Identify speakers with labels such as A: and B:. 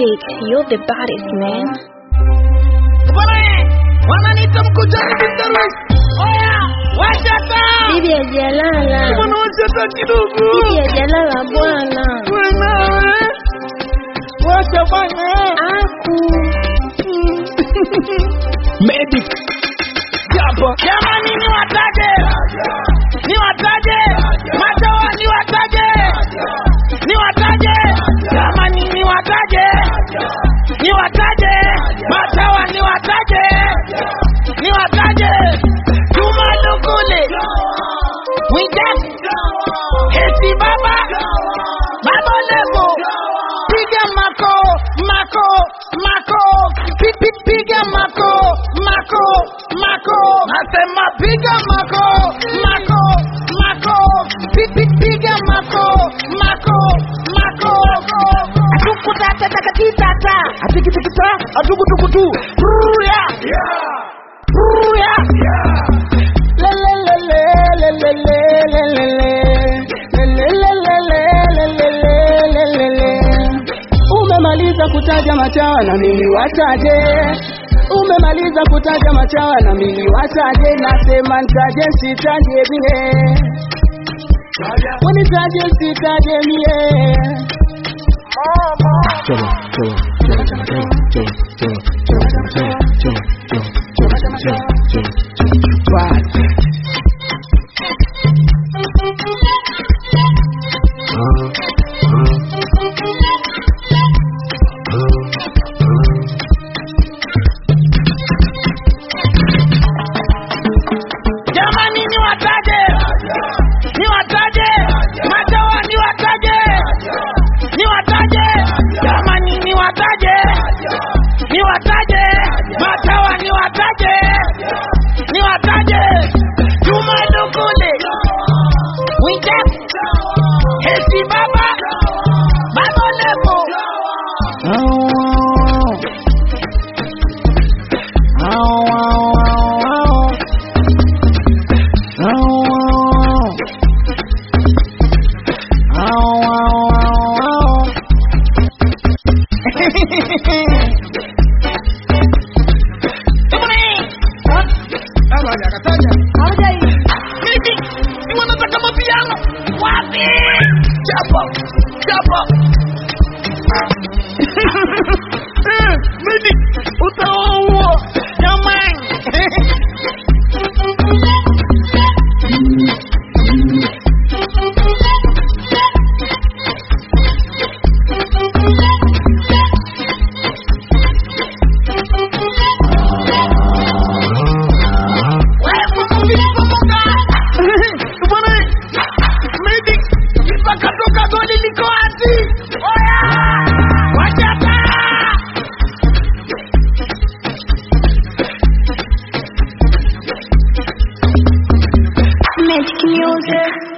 A: Medic, you're the baddest, man.
B: Wananiita mkojani Bindarus. Oya, wachata.
A: Bibi hajalala.
B: Mbona wachata kidogo?
A: Bibi hajalala bwana.
B: Bwana. Wacha bwana.
A: Aku.
B: Medic. Jamani ni wataje. Ni wataje. Matawa ni wataje. Ni wataje. Jamani ni wataje. Ni wataje. Matawa ni wataje. Ni wataje. Juma Lukule. Winjak. Hesi baba. Baba lebo. Piga mako. Mako. Mako. Piga mako. Mako. Mako. Nasema piga mako. Mako. Mako. Piga mako. Mako. Mako. Atukutata takatita. Atikitita. Atukutukutu. Ruya. Ruya.
C: Umemaliza kutaja machawa na mimi wataje. Umemaliza kutaja machawa na mimi wataje. Nasema nitaje sitaje mie. Unitaje sitaje mie.
B: Jamani ni wataje. Ni wataje. Matawa ni wataje. Ni wataje. Jamani ni wataje. Ni wataje. Matawa ni wataje. Ni wataje. Juma Lukule. Winjak. Hesi baba. Baba lebo. Medic, utaua jamani. Medic, ipakatoka goli liko wazi. Oya! Wachata!
A: Magic music.